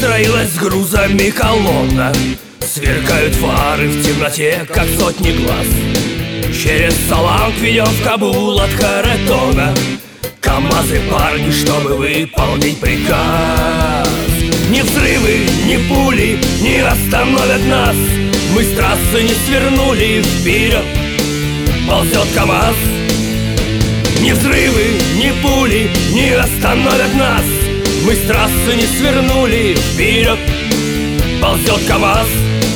Выстроилась с грузами колонна, сверкают фары в темноте, как сотни глаз. Через Саланг ведем в Кабул от Харатона КамАЗы, парни, чтобы выполнить приказ. Ни взрывы, ни пули не остановят нас. Мы с трассы не свернули, вперед ползет КамАЗ. Ни взрывы, ни пули не остановят нас. Мы с трассы не свернули, вперед ползет КамАЗ.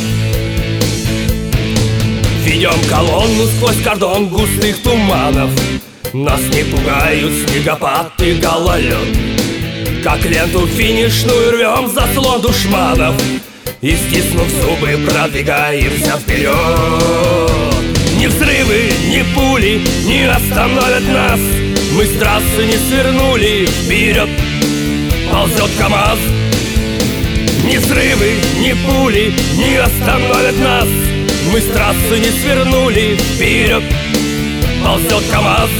Ведем колонну сквозь кордон густых туманов. Нас не пугают снегопад и гололед. Как ленту финишную рвем заслон душманов и, стиснув зубы, продвигаемся вперед. Ни взрывы, ни пули не остановят нас. Мы с трассы не свернули, вперед ползет КамАЗ. Ни взрывы, ни пули не остановят нас. Мы с трассы не свернули, вперед ползет КамАЗ.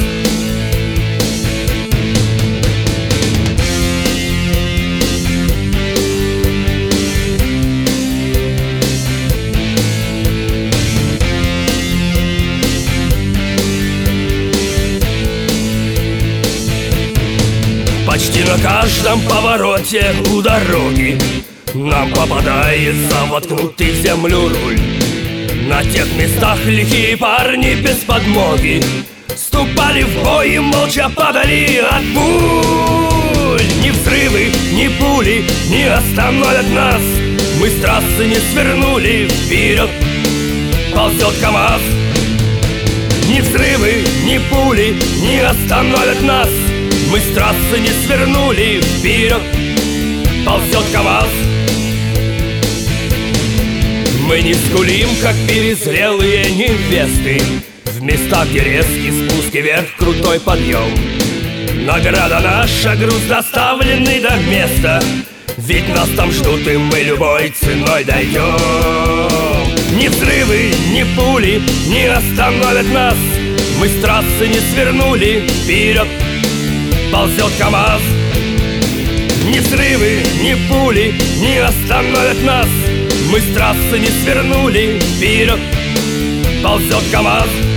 Почти на каждом повороте у дороги нам попадается воткнутый в землю руль. На тех местах лихие парни без подмоги вступали в бой и молча падали от пуль. Ни взрывы, ни пули не остановят нас. Мы с трассы не свернули, вперед ползет КамАЗ. Ни взрывы, ни пули не остановят нас. Мы с трассы не свернули, вперед ползет КамАЗ. Мы не скулим, как перезрелые невесты, в местах, где резкий спуск и вверх крутой подъем. Награда наша, груз доставленный до места, ведь нас там ждут, и мы любой ценой дойдем. Ни взрывы, ни пули не остановят нас. Мы с трассы не свернули, вперед ползет КамАЗ. Ни взрывы, ни пули не остановят нас. Мы с трассы не свернули, вперед ползет КамАЗ.